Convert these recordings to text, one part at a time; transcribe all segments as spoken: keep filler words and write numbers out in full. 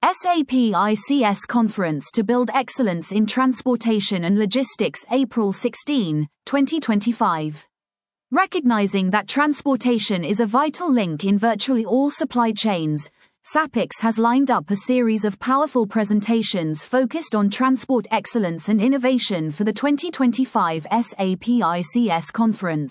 SAP I C S Conference to Build Excellence in Transportation and Logistics, April sixteenth, twenty twenty-five. Recognizing that transportation is a vital link in virtually all supply chains, SAPEX has lined up a series of powerful presentations focused on transport excellence and innovation for the twenty twenty-five SAP I C S Conference.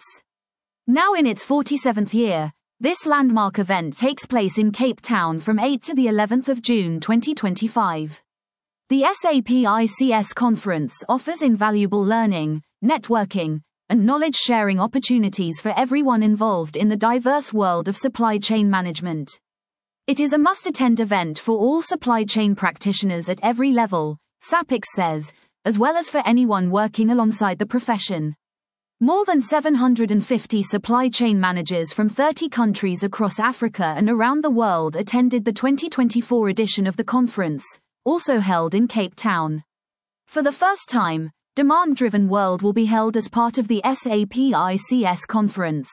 Now in its forty-seventh year, this landmark event takes place in Cape Town from the eighth to the eleventh of June twenty twenty-five. The SAP I C S Conference offers invaluable learning, networking, and knowledge-sharing opportunities for everyone involved in the diverse world of supply chain management. It is a must-attend event for all supply chain practitioners at every level, SAPEX says, as well as for anyone working alongside the profession. More than seven hundred fifty supply chain managers from thirty countries across Africa and around the world attended the twenty twenty-four edition of the conference, also held in Cape Town. For the first time, Demand-Driven World will be held as part of the SAP I C S Conference.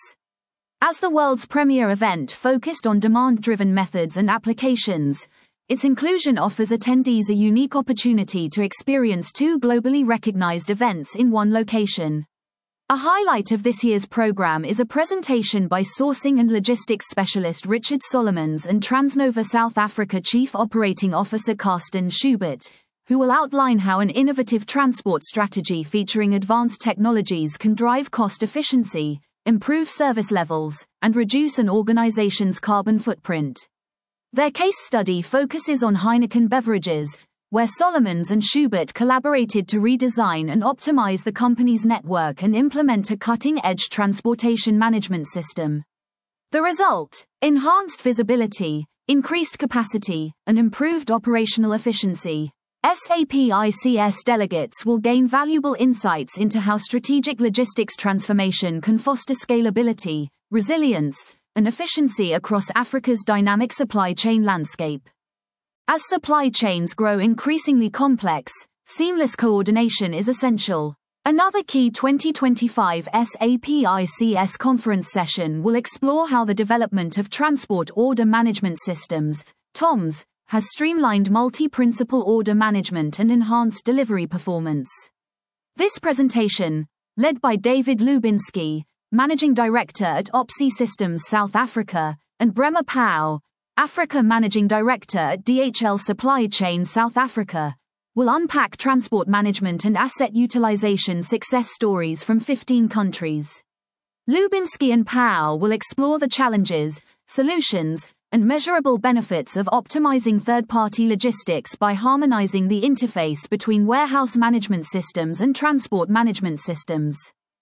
As the world's premier event focused on demand-driven methods and applications, its inclusion offers attendees a unique opportunity to experience two globally recognized events in one location. A highlight of this year's program is a presentation by sourcing and logistics specialist Richard Solomons and Transnova South Africa Chief Operating Officer Karsten Schubert, who will outline how an innovative transport strategy featuring advanced technologies can drive cost efficiency, improve service levels, and reduce an organization's carbon footprint. Their case study focuses on Heineken Beverages, where Solomons and Schubert collaborated to redesign and optimize the company's network and implement a cutting-edge transportation management system. The result: enhanced visibility, increased capacity, and improved operational efficiency. SAP I C S delegates will gain valuable insights into how strategic logistics transformation can foster scalability, resilience, and efficiency across Africa's dynamic supply chain landscape. As supply chains grow increasingly complex, seamless coordination is essential. Another key twenty twenty-five SAP I C S conference session will explore how the development of transport order management systems, T O Ms, has streamlined multi-principal order management and enhanced delivery performance. This presentation, led by David Lubinski, Managing Director at O P S I Systems South Africa, and Bremer Pauw, Africa Managing Director at D H L Supply Chain South Africa, will unpack transport management and asset utilization success stories from fifteen countries. Lubinski and Pauw will explore the challenges, solutions, and measurable benefits of optimizing third-party logistics by harmonizing the interface between warehouse management systems and transport management systems.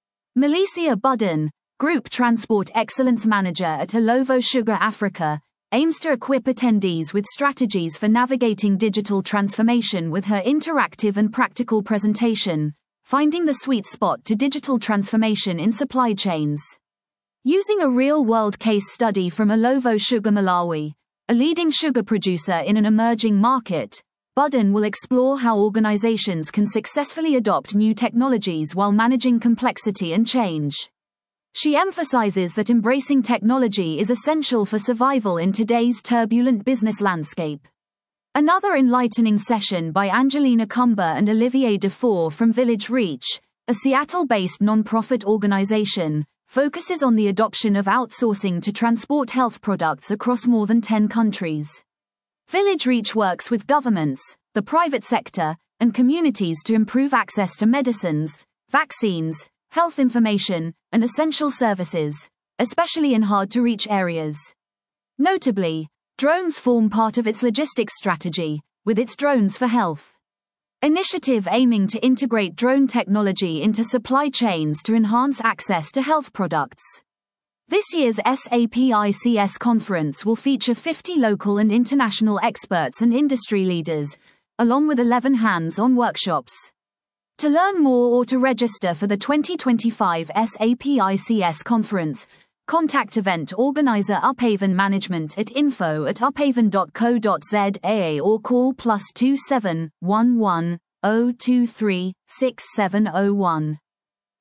Melissa Budden, Group Transport Excellence Manager at Alovo Sugar Africa, aims to equip attendees with strategies for navigating digital transformation with her interactive and practical presentation, Finding the Sweet Spot to Digital Transformation in Supply Chains. Using a real-world case study from Alovo Sugar Malawi, a leading sugar producer in an emerging market, Budden will explore how organizations can successfully adopt new technologies while managing complexity and change. She emphasizes that embracing technology is essential for survival in today's turbulent business landscape. Another enlightening session by Angelina Cumber and Olivier Dufour from Village Reach, a Seattle-based nonprofit organization, focuses on the adoption of outsourcing to transport health products across more than ten countries. Village Reach works with governments, the private sector, and communities to improve access to medicines, vaccines, health information, and essential services, especially in hard-to-reach areas. Notably, drones form part of its logistics strategy, with its Drones for Health initiative aiming to integrate drone technology into supply chains to enhance access to health products. This year's SAP I C S conference will feature fifty local and international experts and industry leaders, along with eleven hands-on workshops. To learn more or to register for the twenty twenty-five SAP I C S conference, contact event organizer Uphaven Management at info at uphaven dot co dot za or call plus two seven one one zero two three six seven zero one.